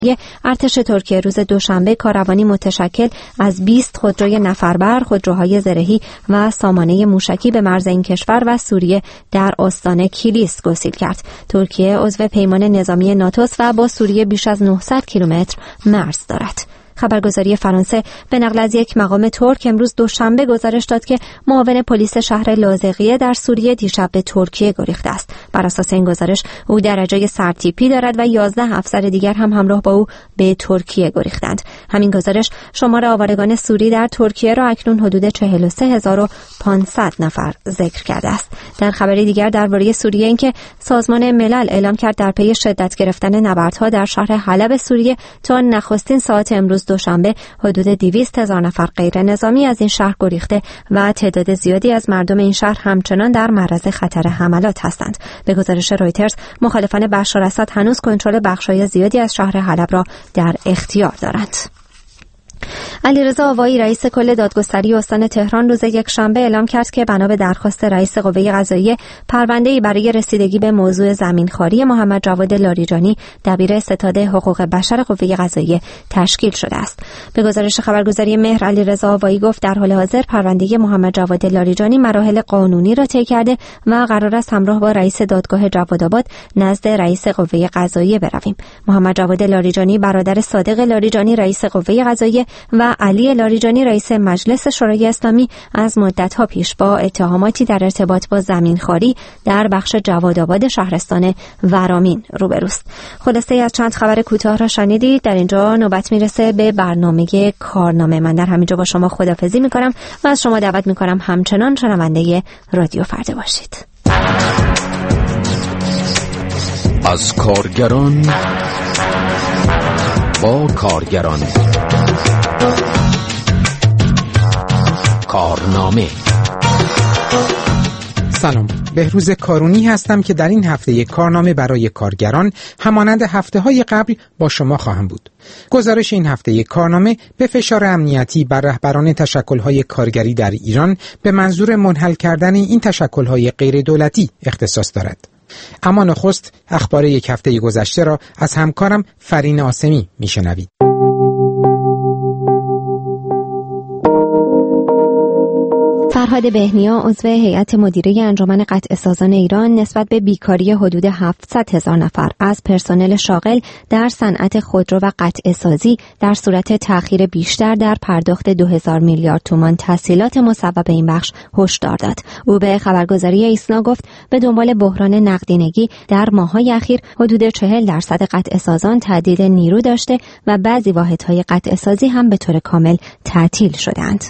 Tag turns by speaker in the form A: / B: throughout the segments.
A: ارتش ترکیه روز دوشنبه کاروانی متشکل از 20 خودروی نفربر، خودروهای زرهی و سامانه موشکی به مرز این کشور و سوریه در استان کیلیس گسیل کرد. ترکیه عضو پیمان نظامی ناتوست و با سوریه بیش از 900 کیلومتر مرز دارد. خبرگزاری فرانسه به نقل از یک مقام ترک امروز دوشنبه گزارش داد که معاون پلیس شهر لاذقیه در سوریه دیشب به ترکیه گریخته است. بر اساس این گزارش او درجه سرتیپی دارد و 11 افسر دیگر هم همراه با او به ترکیه گریختند. همین گزارش شمار آوارگان سوری در ترکیه را اکنون حدود 43500 نفر ذکر کرده است. در خبری دیگر درباره سوریه اینکه سازمان ملل اعلام کرد در پی شدت گرفتن نبردها در شهر حلب سوریه تا نخستین ساعت امروز دوشنبه حدود 200,000 نفر غیر نظامی از این شهر گریخته و تعداد زیادی از مردم این شهر همچنان در معرض خطر حملات هستند. به گزارش رویترز مخالفان بشار اسد هنوز کنترل بخشای زیادی از شهر حلب را در اختیار دارند. علیرضا آوایی رئیس کل دادگستری استان تهران روز یکشنبه اعلام کرد که بنا به درخواست رئیس قوه قضاییه پرونده‌ای برای رسیدگی به موضوع زمینخواری محمد جواد لاریجانی دبیر ستاد حقوق بشر قوه قضاییه تشکیل شده است. به گزارش خبرگزاری مهر علیرضا آوایی گفت در حال حاضر پرونده محمد جواد لاریجانی مراحل قانونی را طی کرده و قرار است همراه با رئیس دادگاه جوادآباد نزد رئیس قوه قضاییه برویم. محمد جواد لاریجانی برادر صادق لاریجانی رئیس قوه قضاییه و علی لاریجانی رئیس مجلس شورای اسلامی از مدت‌ها پیش با اتهاماتی در ارتباط با زمینخواری در بخش جوادآباد شهرستان ورامین روبروست. خلاصه از چند خبر کوتاه را شنیدید. در اینجا نوبت میرسه به برنامه کارنامه. من در همینجا با شما خداحافظی میکنم و از شما دعوت میکنم همچنان شنونده رادیو فردا باشید.
B: از کارگران با کارگران، کارنامه.
C: سلام، بهروز کارونی هستم که در این هفته کارنامه برای کارگران همانند هفته‌های قبل با شما خواهم بود. گزارش این هفته کارنامه به فشار امنیتی بر رهبران تشکل‌های کارگری در ایران به منظور منحل کردن این تشکل‌های غیر دولتی اختصاص دارد. اما نخست اخبار یک هفته گذشته را از همکارم فرین آسمی میشنوید.
A: فرهاد بهنیا عضو هیئت مدیره انجمن قطعه‌سازان ایران نسبت به بیکاری حدود 700,000 نفر از پرسنل شاغل در صنعت خودرو و قطعه‌سازی در صورت تأخیر بیشتر در پرداخت 2000 میلیارد تومان تسهیلات مصوب این بخش هشدار داد. او به خبرگزاری ایسنا گفت به دنبال بحران نقدینگی در ماه‌های اخیر حدود 40% قطعه‌سازان تعدیل نیرو داشته و بعضی واحدهای قطعه‌سازی هم به طور کامل تعطیل شدند.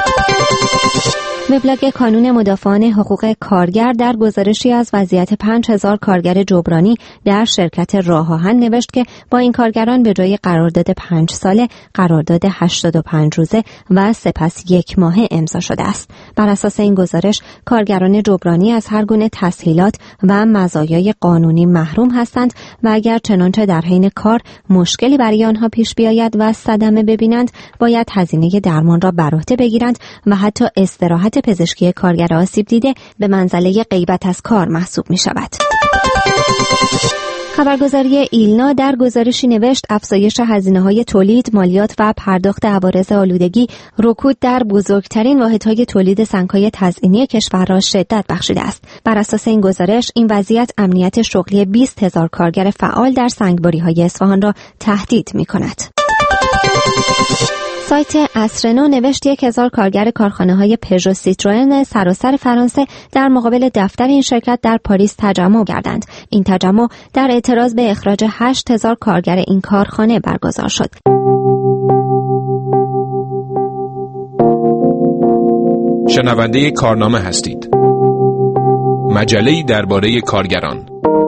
A: وبلاگ کانون مدافعان حقوق کارگر در گزارشی از وضعیت 5000 کارگر جبرانی در شرکت راه آهن نوشت که با این کارگران به جای قرارداد 5 ساله قرارداد 85 روزه و سپس 1 ماهه امضا شده است. بر اساس این گزارش کارگران جبرانی از هر گونه تسهیلات و مزایای قانونی محروم هستند و اگر چنانچه در حین کار مشکلی برای آنها پیش بیاید و صدمه ببینند باید هزینه درمان را بر عهده بگیرند و حتی استراحت پزشکی کارگر آسیب دیده به منزله غیبت از کار محسوب می شود. خبرگزاری ایلنا در گزارشی نوشت افزایش هزینه‌های تولید، مالیات و پرداخت عوارض آلودگی رکود در بزرگترین واحدهای تولید سنگ‌های تزئینی کشور را شدت بخشیده است. بر اساس این گزارش این وضعیت امنیت شغلی 20,000 کارگر فعال در سنگباری‌های اصفهان را تهدید می‌کند. سایت عصرنو نوشت 1000 کارگر کارخانه‌های پژو سیتروئن سراسر فرانسه در مقابل دفتر این شرکت در پاریس تجمع کردند. این تجمع در اعتراض به اخراج 8000 کارگر این کارخانه برگزار شد.
D: شنونده کارنامه هستید. مجله‌ای درباره کارگران.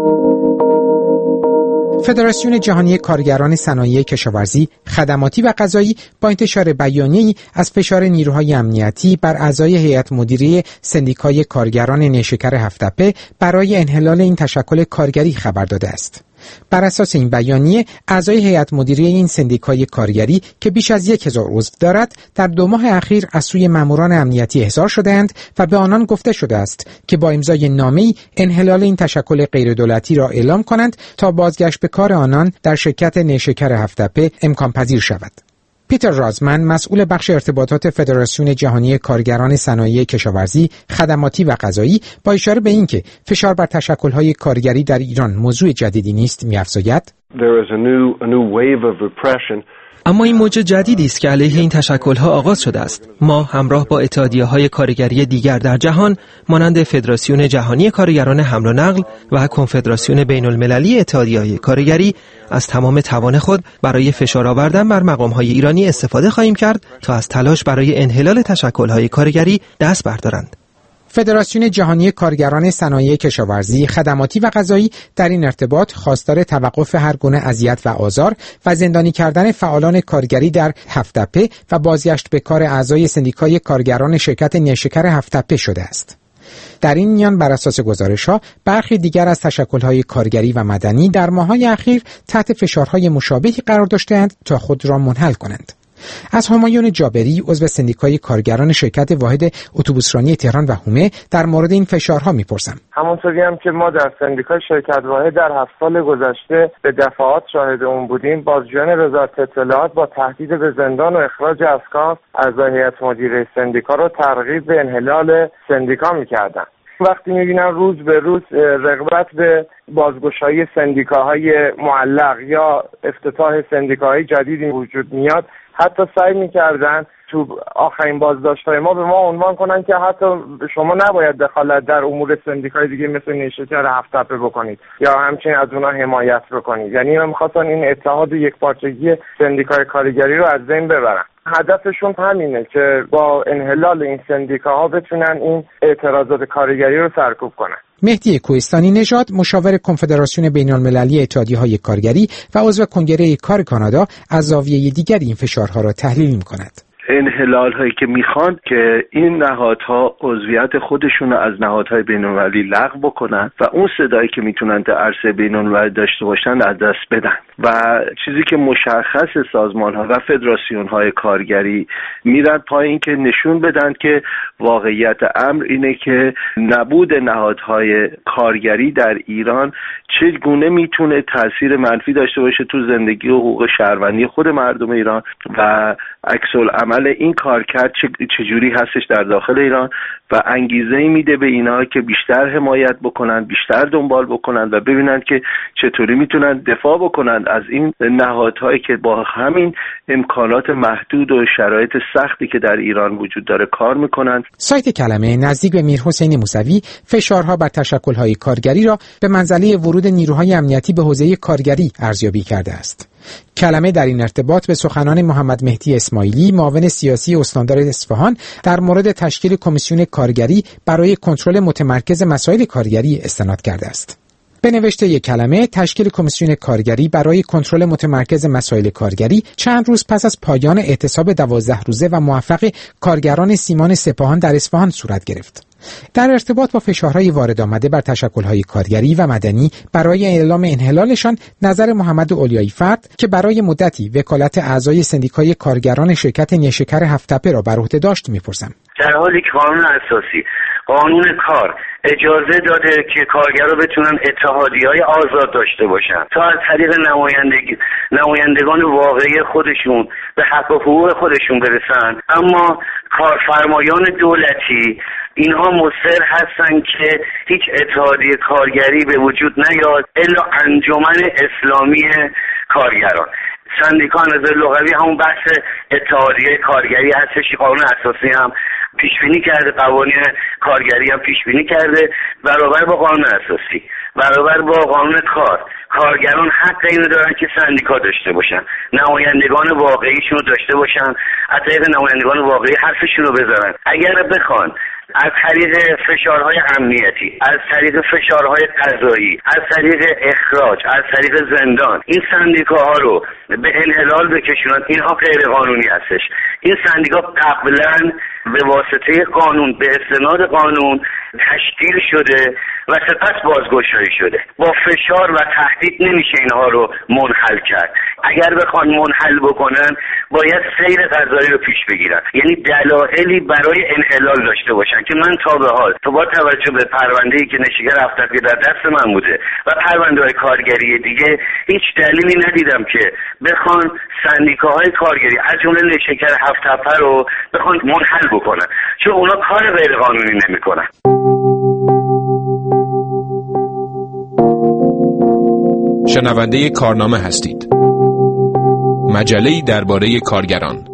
C: فدراسیون جهانی کارگران صنایع کشاورزی، خدماتی و غذایی با انتشار بیانیه‌ای از فشار نیروهای امنیتی بر اعضای هیئت مدیره سندیکای کارگران نیشکر هفت‌تپه برای انحلال این تشکل کارگری خبر داده است. بر اساس این بیانیه اعضای هیئت مدیره این سندیکای کارگری که بیش از 1000 عضو دارد در 2 ماه اخیر از سوی ماموران امنیتی احضار شده‌اند و به آنان گفته شده است که با امضای نامه‌ای انحلال این تشکل غیردولتی را اعلام کنند تا بازگشت به کار آنان در شرکت نیشکر هفت‌تپه امکان پذیر شود. پیتر رازمن، مسئول بخش ارتباطات فدراسیون جهانی کارگران صنایع کشاورزی، خدماتی و غذایی، با اشاره به اینکه فشار بر تشکل‌های کارگری در ایران موضوع جدیدی نیست، می‌افزاید:
E: اما این موج جدیدی است که علیه این تشکل‌ها آغاز شده است. ما همراه با اتحادیه‌های کارگری دیگر در جهان مانند فدراسیون جهانی کارگران حمل و نقل و کنفدراسیون بین‌المللی اتحادیه‌های کارگری از تمام توان خود برای فشار آوردن بر مقام‌های ایرانی استفاده خواهیم کرد تا از تلاش برای انحلال تشکل‌های کارگری دست بردارند.
C: فدراسیون جهانی کارگران صنایع کشاورزی، خدماتی و غذایی در این ارتباط خواستار توقف هر گونه اذیت و آزار و زندانی کردن فعالان کارگری در هفت‌تپه و بازگشت به کار اعضای سندیکای کارگران شرکت نیشکر هفت‌تپه شده است. در این میان بر اساس گزارش‌ها برخی دیگر از تشکل‌های کارگری و مدنی در ماه‌های اخیر تحت فشارهای مشابهی قرار داشته‌اند تا خود را منحل کنند. از همایون جابری، عضو سندیکای کارگران شرکت واحد اتوبوسرانی تهران و حومه، در مورد این فشارها میپرسم.
F: همونطوری هم که ما در سندیکای شرکت واحد در 7 سال گذشته به دفعات شاهد اون بودیم، بازجویان وزارت اطلاعات با تهدید به زندان و اخراج از کار اعضای هیئت مدیره سندیکا رو ترغیب به انحلال سندیکا میکردن. وقتی میبینم روز به روز رغبت به بازگشایی سندیکاهای معلق یا افتتاح سندیکاهای جدیدی وجود میاد، حتی سعی میکردن تو آخرین بازداشت‌های ما به ما عنوان کنن که حتی شما نباید دخالت در امور سندیکای دیگه مثل نیشکر هفت‌تپه بکنید یا همچنین از اونها حمایت بکنید. یعنی من می‌خواستن این اتحاد و یکپارچگی سندیکای کارگری رو از بین ببرن. هدفشون همینه که با انحلال این سندیکاها بتونن این اعتراضات کارگری رو سرکوب کنن.
C: مهدی کوهستانی نژاد، مشاور کنفدراسیون بین‌المللی اتحادیه‌های کارگری و عضو کنگره کار کانادا، از زاویه دیگری این فشارها را تحلیل می‌کند.
G: انحلال هایی که میخوان که این نهادها عضویت خودشون رو از نهادهای بین‌المللی لغو بکنن و اون صدایی که میتونن در عرصه بین‌المللی داشته باشن از دست بدن و چیزی که مشخص سازمان ها و فدراسیون های کارگری میرن پای این که نشون بدن که واقعیت امر اینه که نبود نهادهای کارگری در ایران چگونه میتونه تاثیر منفی داشته باشه تو زندگی و حقوق شهروندی خود مردم ایران و عکس العمل این کارکرد چجوری هستش در داخل ایران و انگیزه‌ای میده به اینا که بیشتر حمایت بکنن، بیشتر دنبال بکنن و ببینن که چطوری میتونن دفاع بکنن از این نهادهایی که با همین امکانات محدود و شرایط سختی که در ایران وجود داره کار میکنن.
C: سایت کلمه نزدیک به میرحسین موسوی فشارها بر تشکل‌های کارگری را به منزله ورود نیروهای امنیتی به حوزه کارگری ارزیابی کرده است. کلمه در این ارتباط به سخنان محمد مهدی اسماعیلی، معاون سیاسی استاندار اصفهان، در مورد تشکیل کمیسیون کارگری برای کنترل متمرکز مسائل کارگری استناد کرده است. به نوشته یک کلمه، تشکیل کمیسیون کارگری برای کنترل متمرکز مسائل کارگری چند روز پس از پایان اعتصاب 12 روزه و موفق کارگران سیمان سپاهان در اصفهان صورت گرفت. در ارتباط با فشارهای وارد آمده بر تشکل‌های کارگری و مدنی برای اعلام انحلالشان، نظر محمد اولیایی فرد که برای مدتی وکالت اعضای سندیکای کارگران شرکت نیشکر هفت‌تپه را بر عهده داشت می‌پرسم.
H: در حالی که قانون اساسی، قانون کار اجازه داده که کارگرها بتونن اتحادیه‌های آزاد داشته باشن تا از طریق نمایندگان واقعی خودشون به حق و حقوق خودشون برسن، اما کارفرمایان دولتی اینها مصر هستن که هیچ اتحادیه کارگری به وجود نیاد الا انجمن اسلامی کارگران. سندیکا نظر لغوی همون بحث اتحادیه کارگری هستش. قانون اساسی هم پیش بینی کرده، قوانین کارگری هم پیش بینی کرده، برابر با قانون اساسی، برابر با قانون کار. کارگران حق اینو دارن که سندیکا داشته باشن، نمایندگان واقعیشون رو داشته باشن، از طریق نمایندگان واقعی حرفشون رو بزنن. اگر بخوان از طریق فشارهای امنیتی، از طریق فشارهای قضایی، از طریق اخراج، از طریق زندان این سندیکاها رو به انحلال بکشونن، اینها غیر قانونی هستش. این سندیکا قبلا به واسطه قانون، به استناد قانون تشکیل شده و سپس بازگشایی شده. با فشار و تهدید نمیشه اینها رو منحل کرد. اگر بخوان منحل بکنن باید سیر قضایی رو پیش بگیرن، یعنی دلایلی برای انحلال داشته باشن که من تا به حال با توجه به پرونده‌ای که نشیگر هفت‌تپه در دست من بوده و پرونده‌های کارگری دیگه هیچ دلیلی ندیدم که بخوان سندیکاهای کارگری از جمله نیشکر هفت‌تپه رو بخوان منحل بکنن، چون اونا کار غیر قانونی نمی‌کنن.
D: شنونده کارنامه هستید. مجله‌ای درباره کارگران.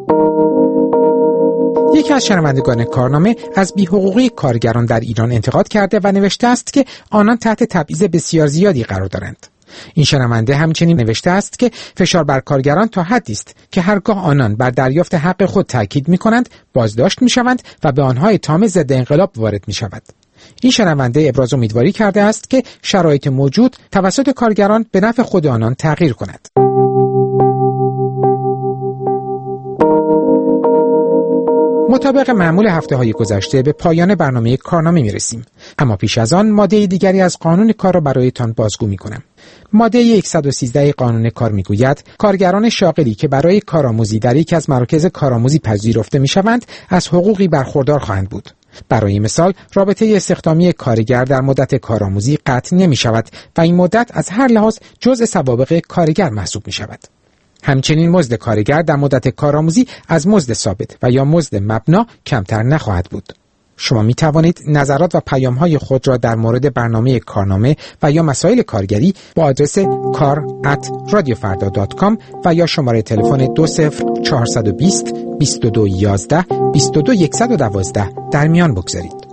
C: یکی از شنوندگان کارنامه از بی‌حقوقی کارگران در ایران انتقاد کرده و نوشته است که آنان تحت تبعیض بسیار زیادی قرار دارند. این شنونده همچنین نوشته است که فشار بر کارگران تا حدی است که هرگاه آنان بر دریافت حق خود تاکید می‌کنند بازداشت می‌شوند و به آنها اتهام ضد انقلاب وارد می‌شود. این شنونده ابراز امیدواری کرده است که شرایط موجود توسط کارگران به نفع خود آنان تغییر کند. مطابق معمول هفته‌های گذشته به پایان برنامه کارنامه می‌رسیم، اما پیش از آن ماده دیگری از قانون کار را برایتان بازگو می‌کنم. ماده 113 قانون کار می‌گوید کارگران شاغلی که برای کارآموزی در یک از مراکز کارآموزی پذیرفته می‌شوند از حقوقی برخوردار خواهند بود. برای مثال رابطه استخدامی کارگر در مدت کارآموزی قطع نمی‌شود و این مدت از هر لحاظ جزء سوابق کارگر محسوب می‌شود. همچنین مزد کارگر در مدت کارآموزی از مزد ثابت و یا مزد مبنا کمتر نخواهد بود. شما می توانید نظرات و پیام‌های خود را در مورد برنامه کارنامه و یا مسائل کارگری با آدرس kar@radiofarda.com و یا شماره تلفن 20420 2211 22112 در میان بگذارید.